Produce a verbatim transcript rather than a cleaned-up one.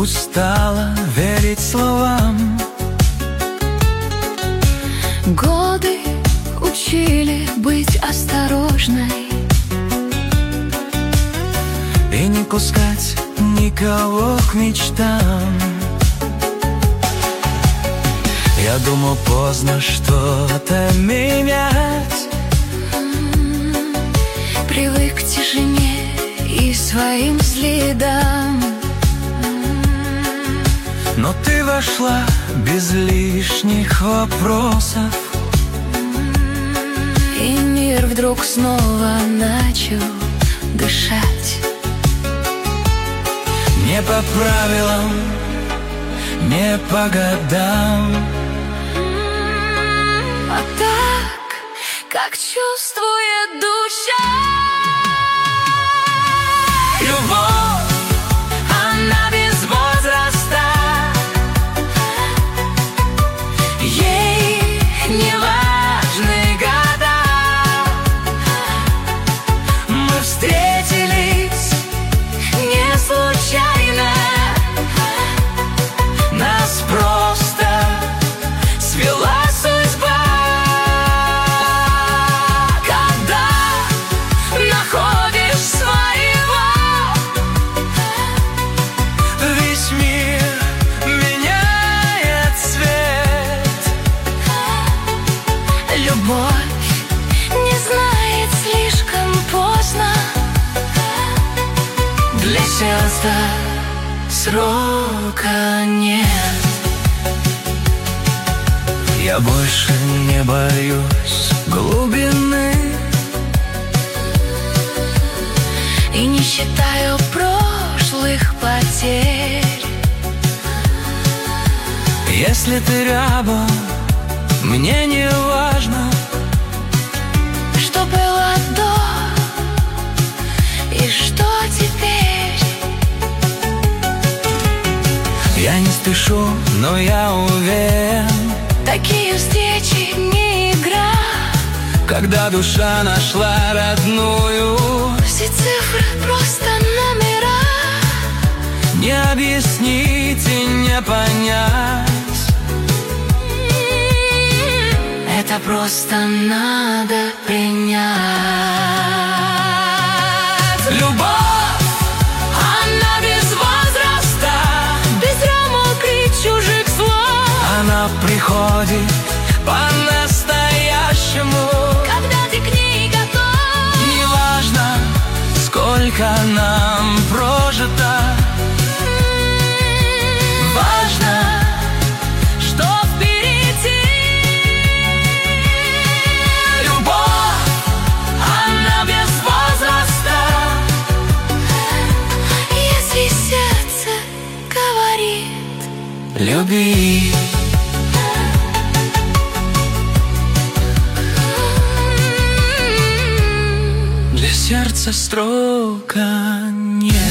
устала верить словам. Годы учили быть осторожной и не пускать никого к мечтам. Я думал, поздно что-то менять. Привык к тишине и своим следам. Но ты вошла без лишних вопросов, и мир вдруг снова начал дышать. Не по правилам, не по годам, а так, как чувствует душа. Любовь, она без возраста, ей не важны года. Мы встретились не случайно, нас просто свела судьба. Когда находишь своего, весь мир меняет цвет. Любовь не знает слишком поздно, Для сердца срока нет. Я больше не боюсь глубины и не считаю прошлых потерь. Если ты рядом, мне не важно, Что было до и что теперь. я не спешу, но я уверен, Такие встречи не игра. когда душа нашла родную, Все цифры просто номера. не объяснить и не понять. Это просто надо принять. Любовь, она без возраста, Без рамок и чужих слов. она приходит по-настоящему. Когда ты к ней готов. Неважно, сколько нам прожито, важно, что впереди. Любовь, она без возраста, Если сердце говорит, люби. Для сердца строка нет.